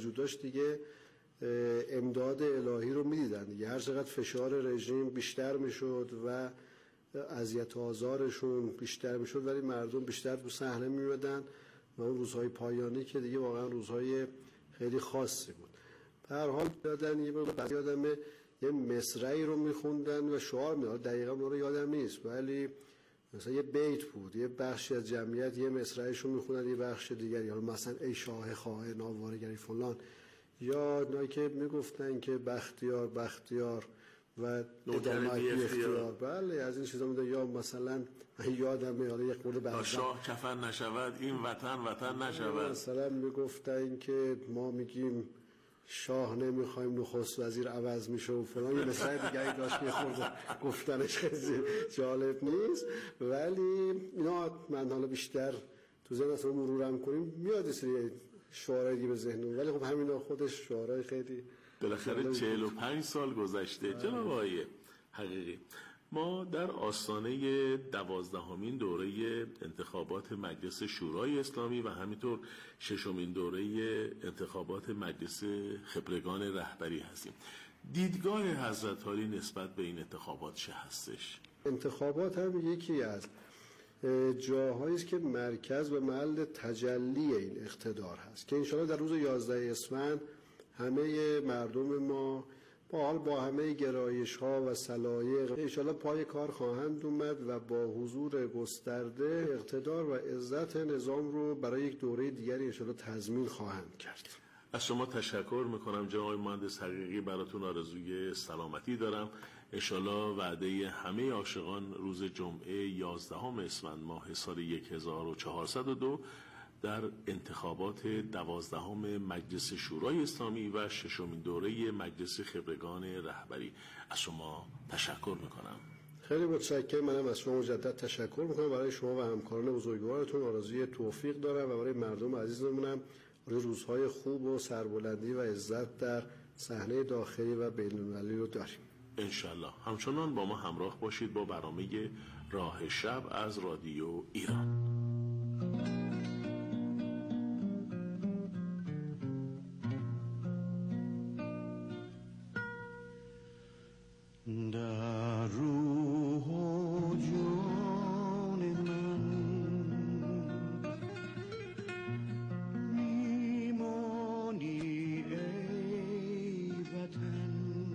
وجود داشت دیگه امداد الهی رو میدیدن دیگه. هر چقدر فشار رژیم بیشتر میشد و اذیت و آزارشون بیشتر میشد، ولی مردم بیشتر تو صحنه میومدن و اون روزهای پایانی که دیگه واقعا روزهای خیلی خاصی بود. به هر حال دادن بعضی آدم یه مصرعی رو میخوندن و شعار میدادن، دقیقاً اون رو یادم نیست، ولی مثلا یه بیت بود، یه بخشی از جمعیت یه مصرعش رو میخوندن، یه بخش دیگری حالا مثلا ای شاه خائن ناوارگری فلان، یا اونایی که میگفتن که بختیار بختیار و ادامه اختیار، بله از این چیزا میدونم. یا مثلا یادمه حالا یک خورده تا شاه کفن نشود این وطن وطن نشود. مثلا میگفتن که ما میگیم شاه نمیخوایم نخست وزیر عوض میشه و فلان، یه مثلا دیگه داشت میخورده گفتنش خیلی جالب نیست، ولی اینا من حالا بیشتر تو ذهن اصلا مرورم کنیم میاد سری شعارهای دیگه به ذهنم، ولی خب همینا خودش شعارهای خیلی بالاخره 45 سال گذشته. جناب آقای حقیقی، ما در آستانه 12مین دوره انتخابات مجلس شورای اسلامی و همینطور 6مین دوره انتخابات مجلس خبرگان رهبری هستیم. دیدگاه حضرت عالی نسبت به این انتخابات چه هستش؟ انتخابات هم یکی از جاهایی است که مرکز و محل تجلی این اقتدار هست که انشاءالله در روز 11 اسفند همه مردم ما با همه گرایش ها و سلایق انشاءالله پای کار خواهند اومد و با حضور گسترده اقتدار و عزت نظام رو برای یک دوره دیگری انشاءالله تضمین خواهند کرد. از شما تشکر میکنم جناب مهندس حقیقی، براتون آرزوی سلامتی دارم. انشالله وعده همه عاشقان روز جمعه 11 اسفند ماه سال 1402 در انتخابات 12 مجلس شورای اسلامی و 6مین دوره مجلس خبرگان رهبری. از شما تشکر میکنم. خیلی متشکرم. منم از شما مجدد تشکر میکنم. برای شما و همکاران بزرگوارتون آرزوی توفیق دارم و برای مردم عزیزمونم روزهای خوب و سربلندی و عزت در صحنه داخلی و بین‌المللی رو داریم انشالله. همچنان با ما همراه باشید با برنامه راه شب از رادیو ایران. در روح و جان من میمانی ای وطن،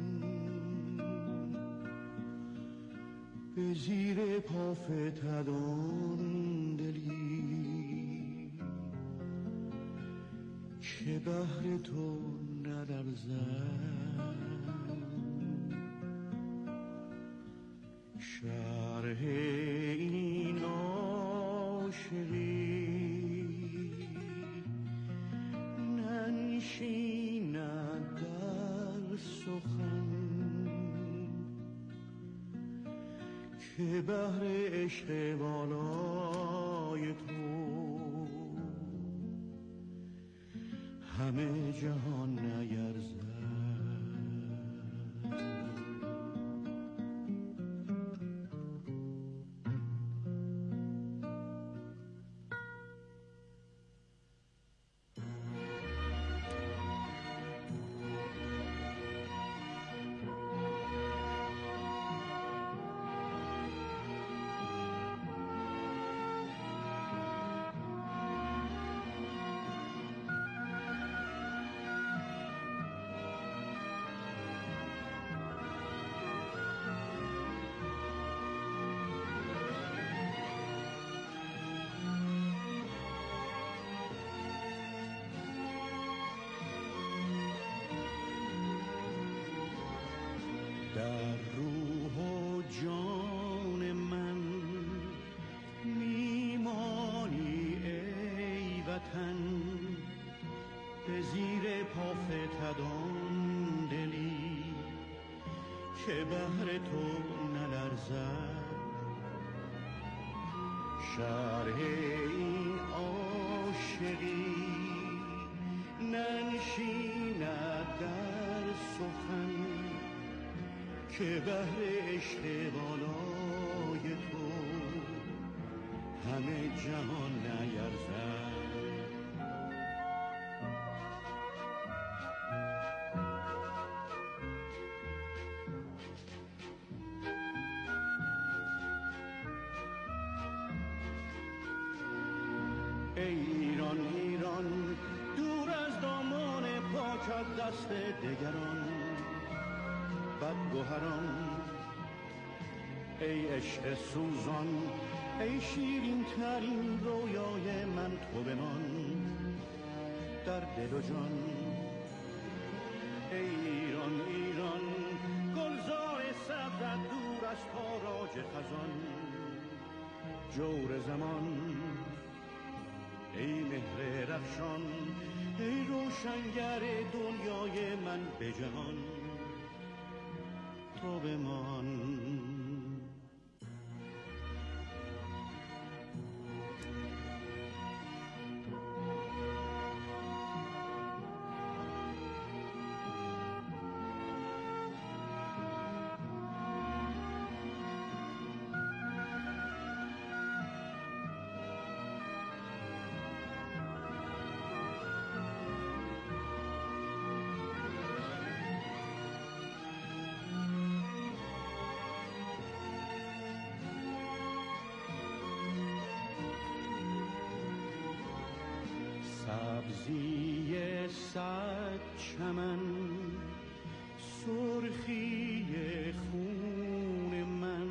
به زیر پا فتدان دلی که بهر تو نلرزد. شرح این عاشقی ننشیند در سخن که بهر عشق بالای تو همه جهان نیرزد. در روح و جان من میمانی ای وطن، به زیر پا فتدان دلی که بهر تو نلرزد. شرح این عاشقی ننشیند در سخن که بهر عشق بالای تو همه جهان نیرزد. ای ایران ایران دور از دامان پاکت دست دگران بدگوهران، ای عشق سوزان ای شیرین ترین رویای من تو بمان در دل و جان. ای ایران ایران گلزار سبزت دور از تاراج خزان جور زمان، ای مهر رخشان ای روشنگر دنیای من به جهان تو بمان. سبزی صد چمن سرخی خون من،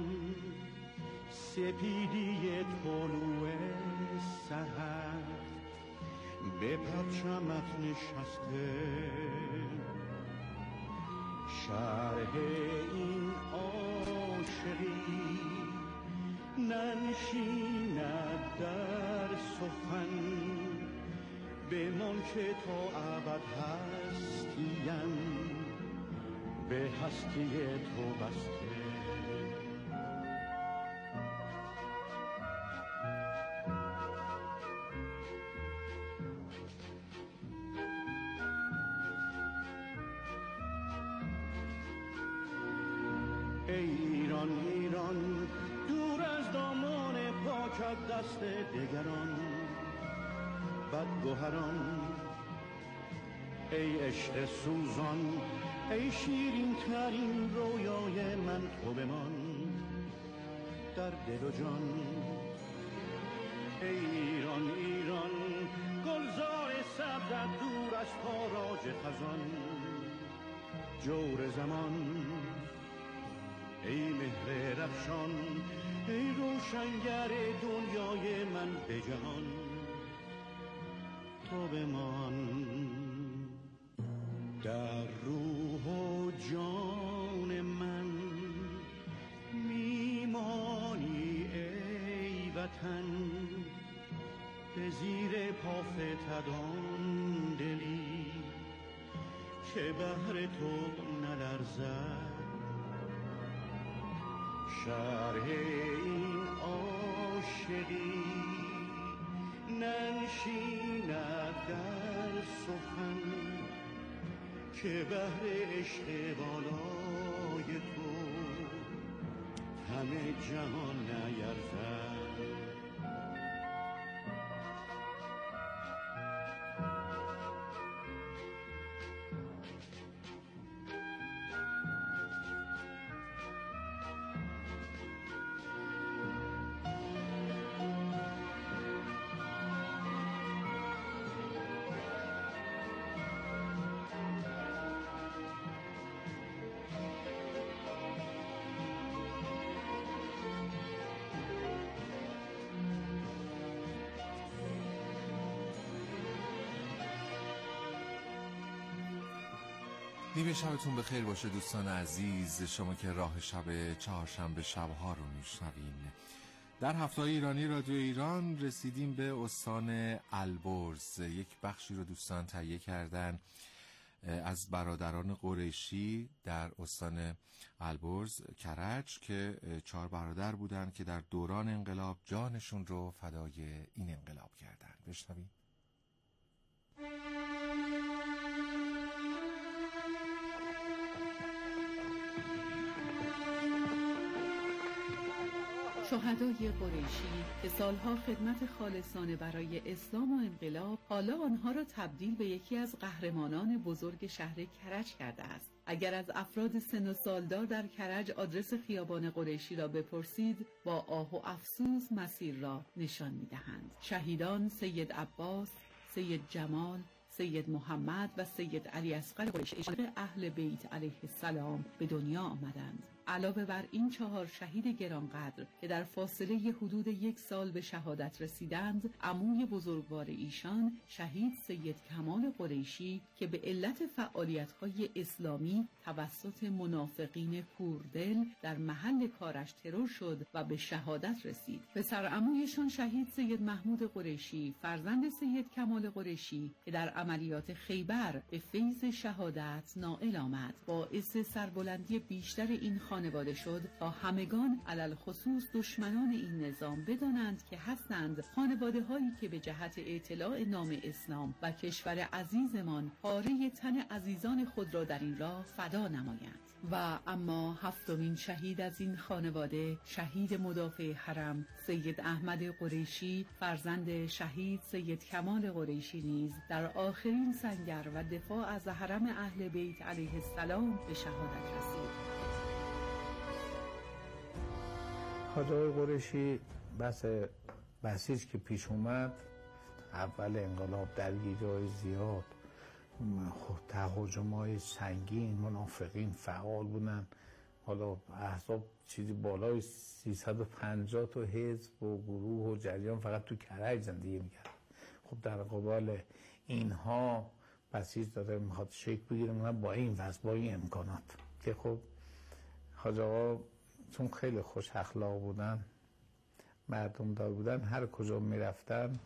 سپیدی طلوع سحر به پرچمت نشسته، شرح این عاشقی ننشیند در سخن، بمان که تا ابد هستیم به هستی تو بسته. ای ایران ایران دور از دامان پاکت دست دگران بدگوهران، ای عشق سوزان ای شیرین ترین رویای من تو بمان در دل و جان. ای ایران ایران گلزار سبزت دور از تاراج خزان جور زمان، ای مهر رخشان ای روشنگر دنیای من به جهان تو بمان. در روح و جان من میمانی ای وطن، به زیر پا فتدان دلی که بهر تو نلرزد، شرح این عاشقی ننشیند در سخن، که بهر عشق بالای تو همه جهان نیرزد. نیمه شبتون بخیر باشه دوستان عزیز، شما که راه شب چهارشنبه شبها رو میشنوین. در هفته‌های ایرانی رادیو ایران رسیدیم به استان البرز. یک بخشی رو دوستان تهیه کردن از برادران قریشی در استان البرز کرج که 4 برادر بودن که در دوران انقلاب جانشون رو فدای این انقلاب کردن. بشنوین. شهدای قریشی که سالها خدمت خالصانه برای اسلام و انقلاب، حالا آنها را تبدیل به یکی از قهرمانان بزرگ شهر کرج کرده است. اگر از افراد سن و سالدار در کرج آدرس خیابان قریشی را بپرسید، با آه و افسوس مسیر را نشان می‌دهند. شهیدان سید عباس، سید جمال، سید محمد و سید علی اصغر قریشی اهل بیت علیه السلام به دنیا آمدند. علاوه بر این 4 شهید گرانقدر که در فاصله حدود 1 سال به شهادت رسیدند، عموی بزرگوار ایشان شهید سید کمال قریشی که به علت فعالیت‌های اسلامی توسط منافقین کوردل در محل کارش ترور شد و به شهادت رسید. پسر عمویشان شهید سید محمود قریشی فرزند سید کمال قریشی که در عملیات خیبر به فیض شهادت نائل آمد، باعث سربلندی بیشتر این خانواده شد تا همگان علل خصوص دشمنان این نظام بدانند که هستند خانواده هایی که به جهت اطلاع نام اسلام و کشور عزیزمان پاره تن عزیزان خود را در این راه فدا نمایند. و اما 7مین شهید از این خانواده، شهید مدافع حرم سید احمد قریشی فرزند شهید سید کمال قریشی نیز در آخرین سنگر و دفاع از حرم اهل بیت علیه السلام به شهادت رسید. حاج آقای قریشی بسیج که پیش اومد، اول انقلاب درگیری‌های زیاد، تهاجم‌های سنگین، منافقین فعال بودن. حالا احزاب چیزی بالای 350 تا حزب و گروه و جریان فقط تو کرج زندگی می‌کرد. خب در قبال اینها بسیج داره میخواد شکل بگیره با این وضع، با این امکانات که خب حاج آقا چون خیلی خوش اخلاق بودن، مردم دار بودن، هر کجا میرفتن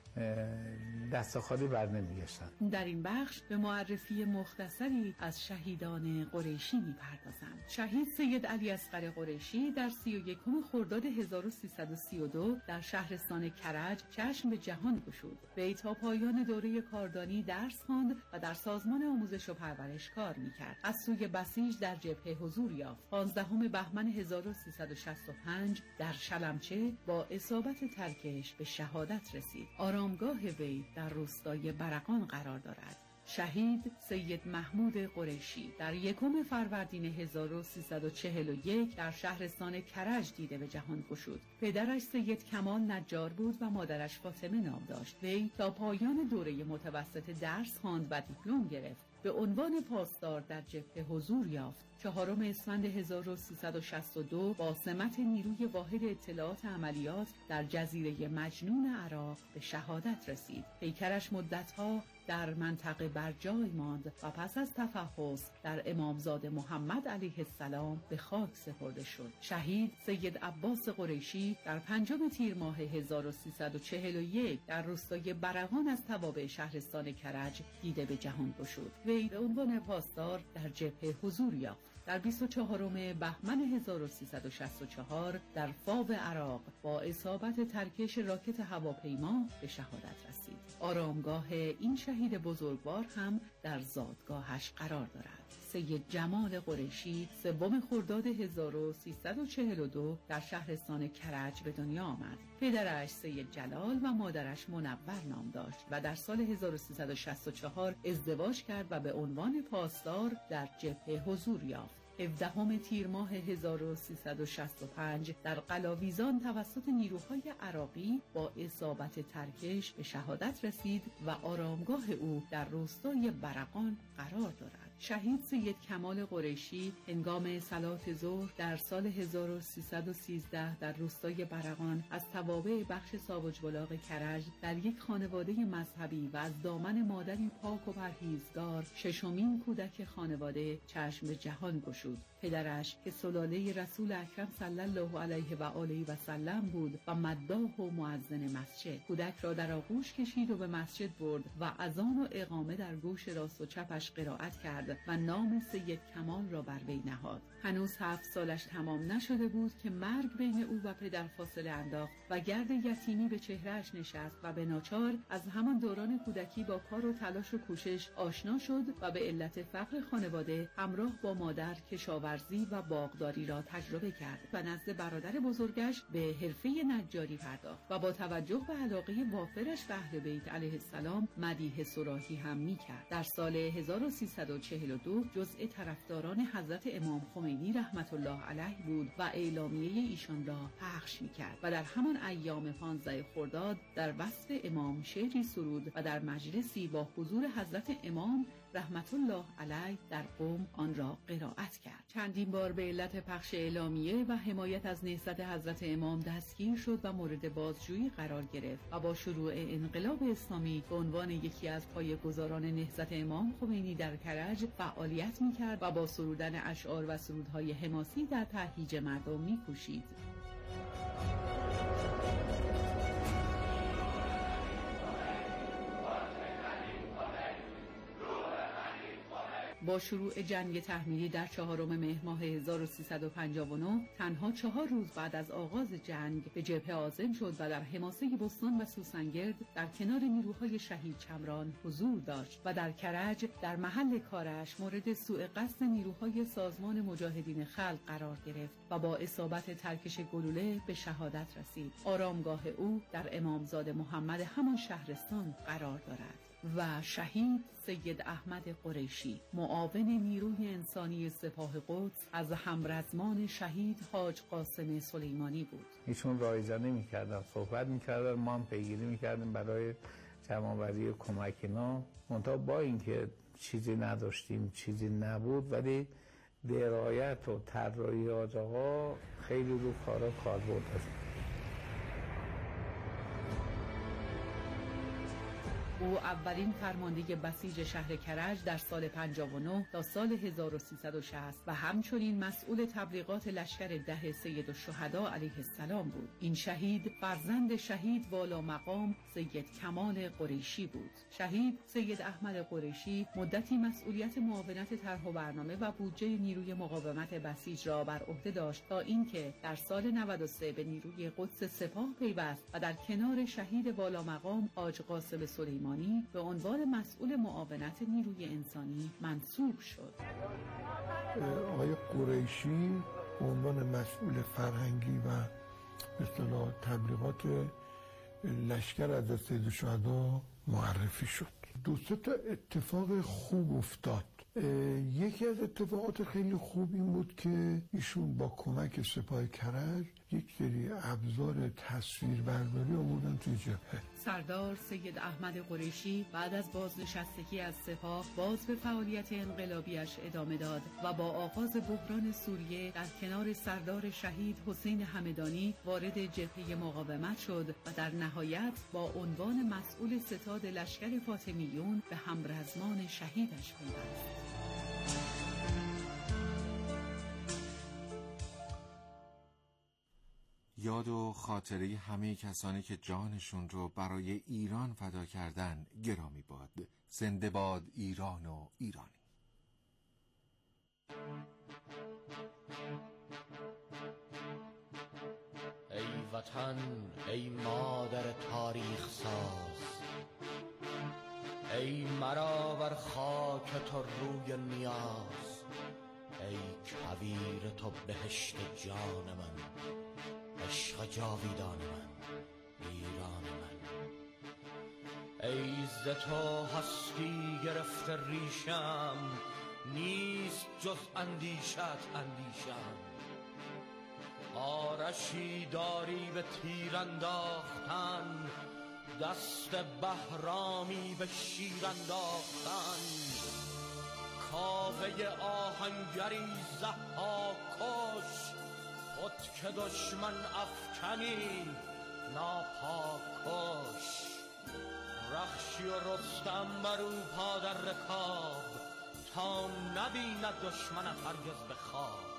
دست خالی بر نمیگشتن. در این بخش به معرفی مختصری از شهیدان قریشی میپردازم. شهید سید علی اصغر قریشی در 31 خرداد 1332 در شهرستان کرج چشم به جهان گشود. وی تا پایان دوره کاردانی درس خواند و در سازمان آموزش و پرورش کار میکرد. از سوی بسیج در جبهه حضور یافت. 15 بهمن 1365 در شلمچه با اصابت ترکش به شهادت رسید. آرامگاه وی در روستای برقان قرار دارد. شهید سید محمود قریشی در 1 فروردین 1341 در شهرستان کرج دیده به جهان گشود. پدرش سید کمال نجار بود و مادرش فاطمه نام داشت. وی تا پایان دوره متوسط درس خواند و دیپلم گرفت. به عنوان پاسدار در جبهه حضور یافت. 4 اسفند 1362 با سمت نیروی واحد اطلاعات عملیات در جزیره مجنون عراق به شهادت رسید. پیکرش مدتها در منطقه بر جای ماند و پس از تفحص در امامزاده محمد علیه السلام به خاک سپرده شد. شهید سید عباس قریشی در 5 تیر ماه 1341 در روستای برقان از توابع شهرستان کرج دیده به جهان گشود. وی به عنوان پاسدار در جبهه حضور یافت. در 24 بهمن 1364 در فاو عراق با اصابت ترکش راکت هواپیما به شهادت رسید. آرامگاه این شهید بزرگوار هم در زادگاهش قرار دارد. سید جمال قریشی 3 خرداد 1342 در شهرستان کرج به دنیا آمد. پدرش سید جلال و مادرش منور نام داشت و در سال 1364 ازدواج کرد و به عنوان پاسدار در جبهه حضور یافت. 17 تیر ماه 1365 در قلاویزان توسط نیروهای عراقی با اصابت ترکش به شهادت رسید و آرامگاه او در روستای برقان قرار دارد. شهید سید کمال قریشی هنگام صلات ظهر در سال 1313 در روستای برقان از توابع بخش ساوجبلاغ کرج در یک خانواده مذهبی و از دامن مادری پاک و پرهیزگار 6مین کودک خانواده چشم به جهان گشود. پدرش که سلاله رسول اکرم صلی الله علیه و آله و سلم بود و مداح و مؤذن مسجد، کودک را در آغوش کشید و به مسجد برد و اذان و اقامه در گوش راست و چپش قرائت کرد کرد و نام سید کمال را بر وی نهاد. هنوز 7 سالش تمام نشده بود که مرگ بین او و پدر فاصله انداخت و گرد یتیمی به چهرهش نشست و به ناچار از همان دوران کودکی با کار و تلاش و کوشش آشنا شد و به علت فقر خانواده همراه با مادر کشاورزی و باغداری را تجربه کرد و نزد برادر بزرگش به حرفه نجاری پرداخت و با توجه به علاقه وافرش به اهل بیت علیه السلام مدیح صراحی هم می‌کرد. در سال 1342 جزء طرفداران حضرت امام خمینی رحمت الله علیه بود و اعلامیه ایشان را پخش می‌کرد و در همان ایام 15 خرداد در وصف امام شعری سرود و در مجلسی با حضور حضرت امام رحمت الله علیه در قم آن را قرائت کرد. چندین بار به علت پخش اعلامیه و حمایت از نهضت حضرت امام دستگیر شد و مورد بازجویی قرار گرفت و با شروع انقلاب اسلامی به عنوان یکی از پایه‌گذاران نهضت امام خمینی در کرج فعالیت می‌کرد و با سرودن اشعار و سرودهای حماسی در تهییج مردم می‌کوشید. با شروع جنگ تحمیلی در 4 مهر ماه 1359 تنها 4 روز بعد از آغاز جنگ به جبهه عازم شد و در حماسه بستان و سوسنگرد در کنار نیروهای شهید چمران حضور داشت و در کرج در محل کارش مورد سوء قصد نیروهای سازمان مجاهدین خلق قرار گرفت و با اصابت ترکش گلوله به شهادت رسید. آرامگاه او در امامزاده محمد همان شهرستان قرار دارد. و شهید سید احمد قریشی معاون نیروی انسانی سپاه قدس از همرزمان شهید حاج قاسم سلیمانی بود. ایشون رایزنه می‌کردن، صحبت می‌کردن، ما هم پیگیری می‌کردیم برای جمع‌آوری کمک اینا. منتها با اینکه چیزی نداشتیم، چیزی نبود، ولی درایت و طراحی حاج آقا خیلی رو کارا کاربرد داشت. او اولین فرمانده بسیج شهر کرج در سال 59 تا سال 1360 و همچنین مسئول تبلیغات لشکر 10 سید الشهدا علیه السلام بود. این شهید فرزند شهید والا مقام سید کمال قریشی بود. شهید سید احمد قریشی مدتی مسئولیت معاونت طرح و برنامه و بودجه نیروی مقاومت بسیج را بر عهده داشت تا اینکه در سال 93 به نیروی قدس سپاه پیوست و در کنار شهید والا مقام حاج قاسم سلیمانی به عنوان مسئول معاونت نیروی انسانی منصوب شد. آقای قریشی به عنوان مسئول فرهنگی و به اصطلاح تبلیغات لشکر حضرت سید الشهدا معرفی شد. 2-3 تا اتفاق خوب افتاد. یکی از اتفاقات خیلی خوب این بود که ایشون با کمک سپاه کرج یک سری ابزار تصویربرداری آوردن توی جبهه. سردار سید احمد قریشی بعد از بازنشستگی از سپاه باز به فعالیت انقلابیش ادامه داد و با آغاز بحران سوریه در کنار سردار شهید حسین همدانی وارد جبهه مقاومت شد و در نهایت با عنوان مسئول ستاد لشکر فاطمیون به همرزمان شهیدش پیوست. یاد و خاطره همه کسانی که جانشون رو برای ایران فدا کردن گرامی باد. زنده باد ایران و ایرانی. ای وطن، ای مادر تاریخ ساز، ای مرا بر خاک تو روی نیاز، ای کویر تو بهشت جان من، عشق جاویدان من، ایران من. ای ز تو هستی گرفته ریشم، نیست جز اندیشت اندیشم. آرشی داری به تیر انداختن، دست بهرامی به شیر انداختن. کاوه آهنگری ضحاک کش، خود که دشمن افکنی ناپاک کش. رخشی و رستم برو پا در رکاب، تا نبیند دشمنت هرگز به خواب.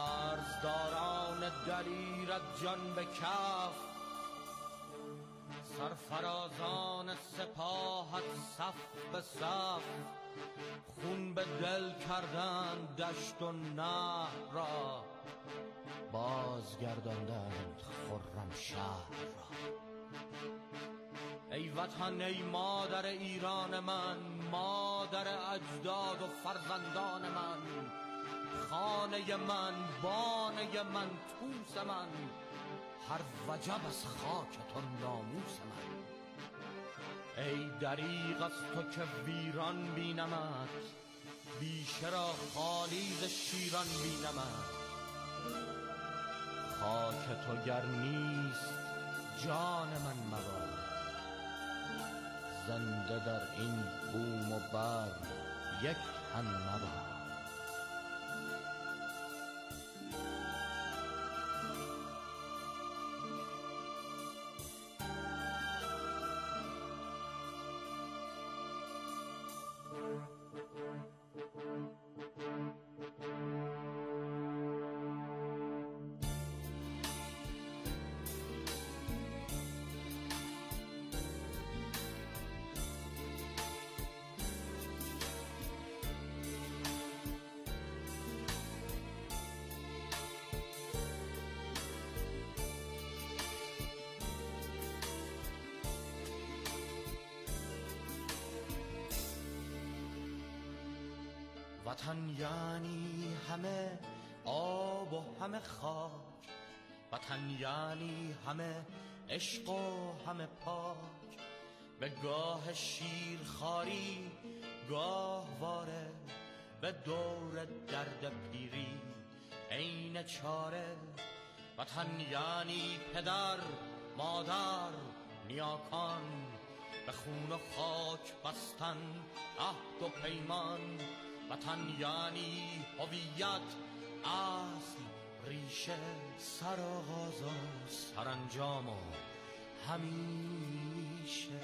مرزداران دلیرت جان به کف، سرفرازان سپاهت صف به صف، خون به دل کردن دشت و نهر را، بازگرداندند خرم شهر را. ای وطن، ای مادر ایران من، مادر اجداد و فرزندان من، خانه من، بانه من، توس من، هر وجب از خاکتون ناموس من. ای دریغ از تو که ویران بینمت، بیشه را خالی ز شیران بینمت. خاک تو گر نیست جان من مباد، زنده در این بوم و بر یک تن مباد. وطن یعنی همه آب و همه خاک، وطن یعنی همه عشق و همه پاک. به گاه شیرخواری گاهواره، به دور درد پیری عین چاره. وطن یعنی پدر، مادر، نیاکان، به خون و خاک بستن عهد و پیمان. وطن یعنی هویت، اصل، ریشه، سرآغاز و سرانجام و همیشه.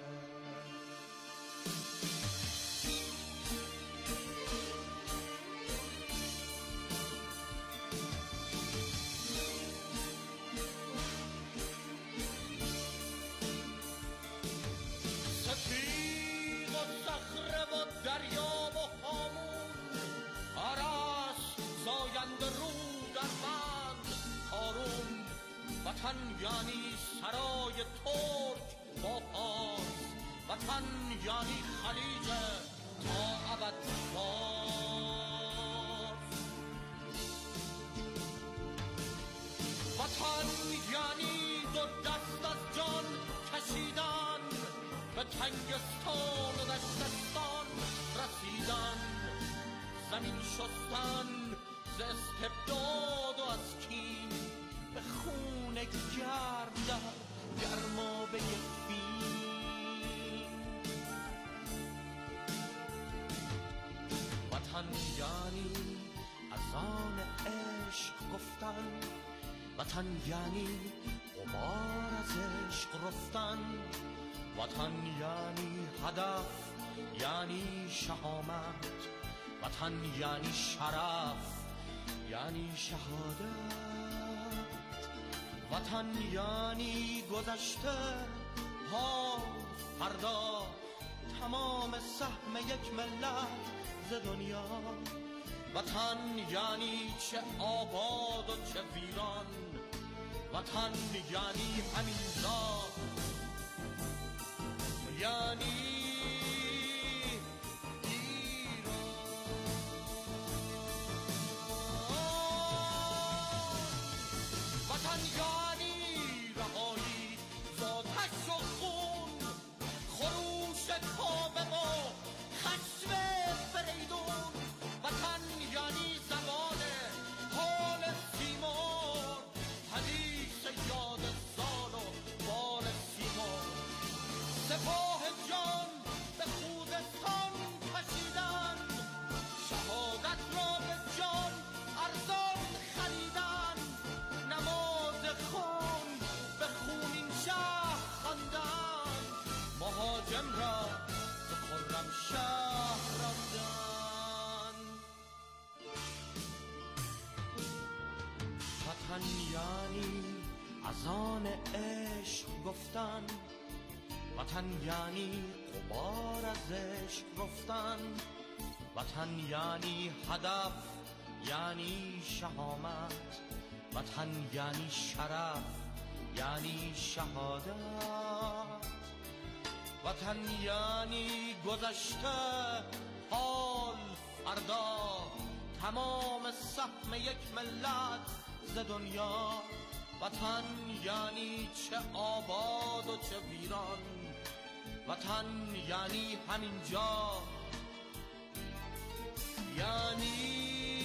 سفید و صخره و دریا و هامون، عرس زاینده رو در بند هارون. وطن یعنی سرای ترک با پارس، وطن یعنی خلیج تا ابد فارس. وطن یعنی دو دست از جان کشیدن، به تنگستان و دشتستان رسیدن. زمین شستن ز استبداد و از کین، به خون گرم در گرمابه فین. وطن یعنی اذان عشق گفتن، وطن یعنی غبار از عشق رفتن. وطن یعنی هدف، یعنی شهامت، وطن یعنی شرف، یعنی شهادت. وطن یعنی گذشته ها فردا، تمام سهم یک ملت ز دنیا. وطن یعنی چه آباد و چه ویران، وطن یعنی همین زاد، یعنی یعنی رهایی ذاتش و خون، خروش کاوه و خشم فریدون. وطن یعنی زبان حال سیمون، حدیث یاد زال و بال سیمون. سپاه جان به خوزستان کشیدن، شهادت را به جان ارزان خریدن. خون به خونین شهر خواندن، مهاجم را به خرم شهر راندن. وطن یعنی اذان عشق گفتن، وطن یعنی غبار از عشق رفتن، وطن یعنی هدف، یعنی شهامت، وطن یعنی شرف، یعنی شهادت، وطن یعنی گذشته، حال، فردا، تمام سهم یک ملت ز دنیا. وطن یعنی چه آباد و چه ویران، وطن یعنی همینجا، یعنی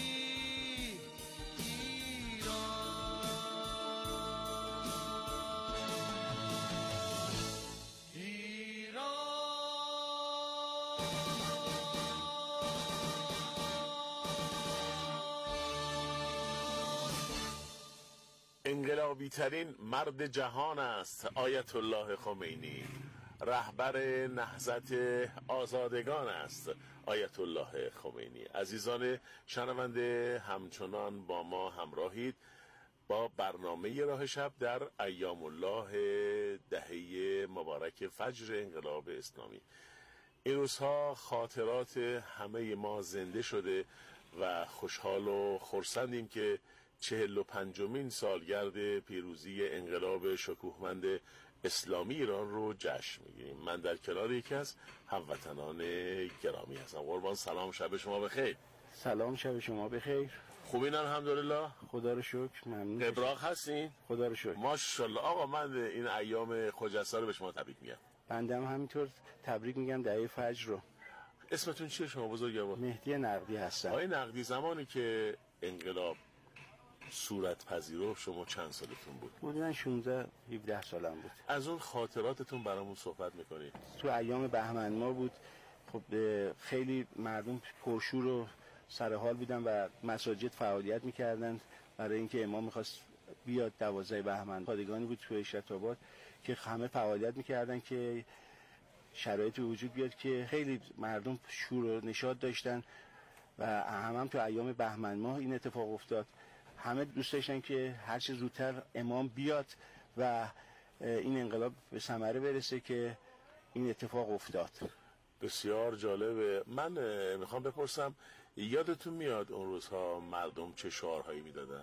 انقلابی ترین مرد جهان است آیت الله خمینی، رهبر نهضت آزادگان است آیت الله خمینی. عزیزان شنونده، همچنان با ما همراهید با برنامه راه شب در ایام الله دهه مبارک فجر انقلاب اسلامی. این روزها خاطرات همه ما زنده شده و خوشحال و خرسندیم که 45مین سالگرد پیروزی انقلاب شکوهمند اسلامی ایران رو جشن میگیریم. من در کنار یکی از هموطنان گرامی هستم. قربان، سلام، شب شما بخیر. سلام، شب شما بخیر. خوبین الحمدلله؟ خدا رو شکر، ممنون. ابراق هستین؟ خدا رو شکر. ماشاءالله. آقا من این ایام خجسته رو به شما تبریک میگم. بنده هم همینطور تبریک میگم دهه فجر رو. اسمتون چیه شما بزرگوار؟ مهدی نقدی هستم. آقای نقدی، زمانی که انقلاب صورت پذیرفت شما چند سالتون بود؟ حدوداً 16-17 سالم بود. از اون خاطراتتون برامون صحبت میکنید؟ تو ایام بهمن ماه بود. خب خیلی مردم پرشور و سرحال بودن و مساجد فعالیت میکردن برای اینکه امام میخواست بیاد 12 بهمن. پادگانی بود تو اشرت آباد که همه فعالیت میکردن که شرایطی وجود بیاد که خیلی مردم شور و نشاط داشتن و هم تو ایام بهمن ماه این اتفاق افتاد. همه دوست داشتن که هر چه زودتر امام بیاد و این انقلاب به ثمره برسه که این اتفاق افتاد. بسیار جالبه. من میخوام بپرسم، یادتون میاد اون روزها مردم چه شعارهایی میدادن؟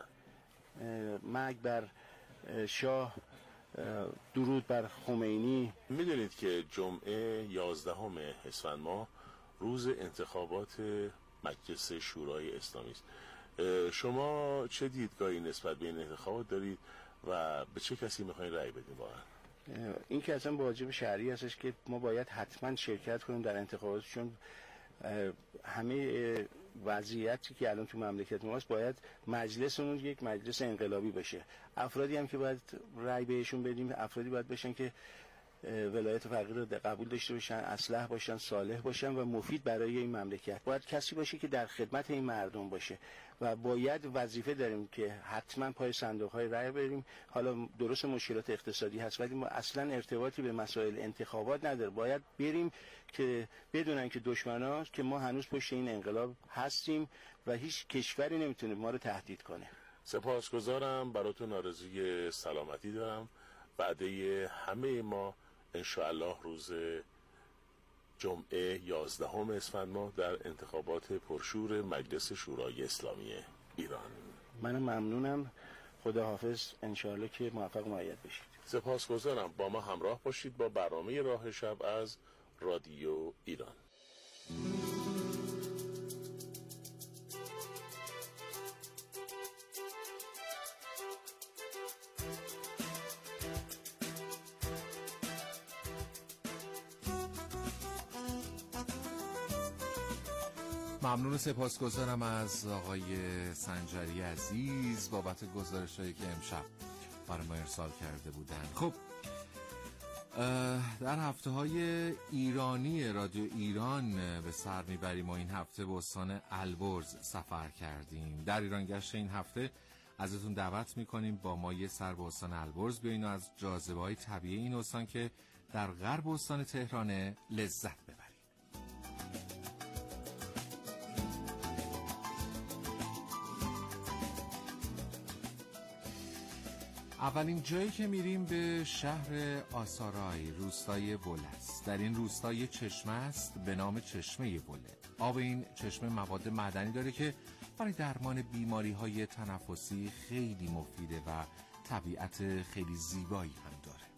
مرگ بر شاه، درود بر خمینی. میدونید که جمعه 11 اسفند ماه روز انتخابات مجلس شورای اسلامی است. شما چه دیدگاهی نسبت به این انتخابات دارید و به چه کسی میخواین رأی بدین واقعا؟ این که اصلا واجب شرعی هستش که ما باید حتما شرکت کنیم در انتخابات، چون همه وضعیتی که الان تو مملکت ماست باید مجلسمون یک مجلس انقلابی باشه. افرادی هم که باید رأی بهشون بدیم افرادی باید باشن که ولایت فقیه رو قبول داشته باشن، اصلح باشن، صالح باشن و مفید برای این مملکت. باید کسی باشه که در خدمت این مردم باشه و باید وظیفه داریم که حتما پای صندوق‌های رأی بریم. حالا درست مشکلات اقتصادی هست ولی ما اصلا ارتباطی به مسائل انتخابات نداره. باید بریم که بدونن که دشمنا که ما هنوز پشت این انقلاب هستیم و هیچ کشوری نمیتونه ما رو تهدید کنه. سپاسگزارم، براتون آرزوی سلامتی دارم. وعده همه ما انشاءالله روز جمعه 11 اسفند ماه در انتخابات پرشور مجلس شورای اسلامی ایران. منم ممنونم. خدا حافظ. انشاءالله که موفق و مؤید بشید. سپاسگزارم. با ما همراه باشید با برنامه راه شب از رادیو ایران. ممنون و سپاسگزارم از آقای سنجری عزیز بابت گزارش‌هایی که امشب برای ما ارسال کرده بودن. خب در هفته‌های ایرانی رادیو ایران به سر میبریم و این هفته به استان البرز سفر کردیم. در ایران گشت این هفته ازتون دعوت میکنیم با ما یه سر به استان البرز بیاین و از جاذبه‌های طبیعی این استان که در غرب استان تهران لذت ببریم. اولین جایی که میریم به شهر آسارای، روستای بله است. در این روستا یه چشمه است به نام چشمه بله. آب این چشمه مواد معدنی داره که برای درمان بیماری‌های تنفسی خیلی مفیده و طبیعت خیلی زیبایی هم داره.